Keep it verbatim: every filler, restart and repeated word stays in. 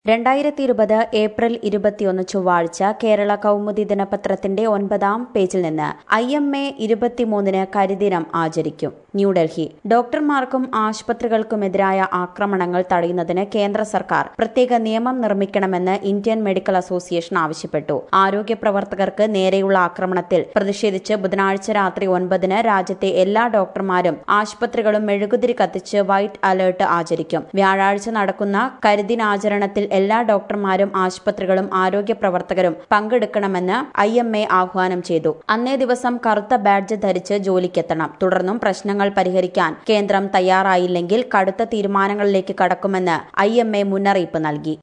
രണ്ടായിരത്തി ഇരുപത് ഏപ്രിൽ ഇരുപത്തിയൊന്ന് ചൊവ്വാഴ്ച കേരള കൗമുദി ദിനപത്രത്തിന്റെ ഒൻപതാം പേജിൽ നിന്ന് ഐ എം എ ഇരുപത്തിമൂന്നിന് കരിദിനം ആചരിക്കും. ന്യൂഡൽഹി. ഡോക്ടർമാർക്കും ആശുപത്രികൾക്കുമെതിരായ ആക്രമണങ്ങൾ തടയുന്നതിന് കേന്ദ്ര സർക്കാർ പ്രത്യേക നിയമം നിർമ്മിക്കണമെന്ന് ഇന്ത്യൻ മെഡിക്കൽ അസോസിയേഷൻ ആവശ്യപ്പെട്ടു. ആരോഗ്യ പ്രവർത്തകർക്ക് നേരെയുള്ള ആക്രമണത്തിൽ പ്രതിഷേധിച്ച് ബുധനാഴ്ച രാത്രി ഒൻപതിന് രാജ്യത്തെ എല്ലാ ഡോക്ടർമാരും ആശുപത്രികളും മെഴുകുതിരി കത്തിച്ച് വൈറ്റ് അലർട്ട് ആചരിക്കും. വ്യാഴാഴ്ച നടക്കുന്ന കരിദിനാചരണത്തിൽ എല്ലാ ഡോക്ടർമാരും ആശുപത്രികളും ആരോഗ്യ പ്രവർത്തകരും പങ്കെടുക്കണമെന്ന് ഐ എം എ ആഹ്വാനം ചെയ്തു. അന്നേ ദിവസം കറുത്ത ബാഡ്ജ് ധരിച്ച് ജോലിക്കെത്തണം. തുടർന്നും പ്രശ്നങ്ങൾ പരിഹരിക്കാൻ കേന്ദ്രം തയ്യാറായില്ലെങ്കിൽ കടുത്ത തീരുമാനങ്ങളിലേക്ക് കടക്കുമെന്ന് ഐ എം എ മുന്നറിയിപ്പ് നൽകി.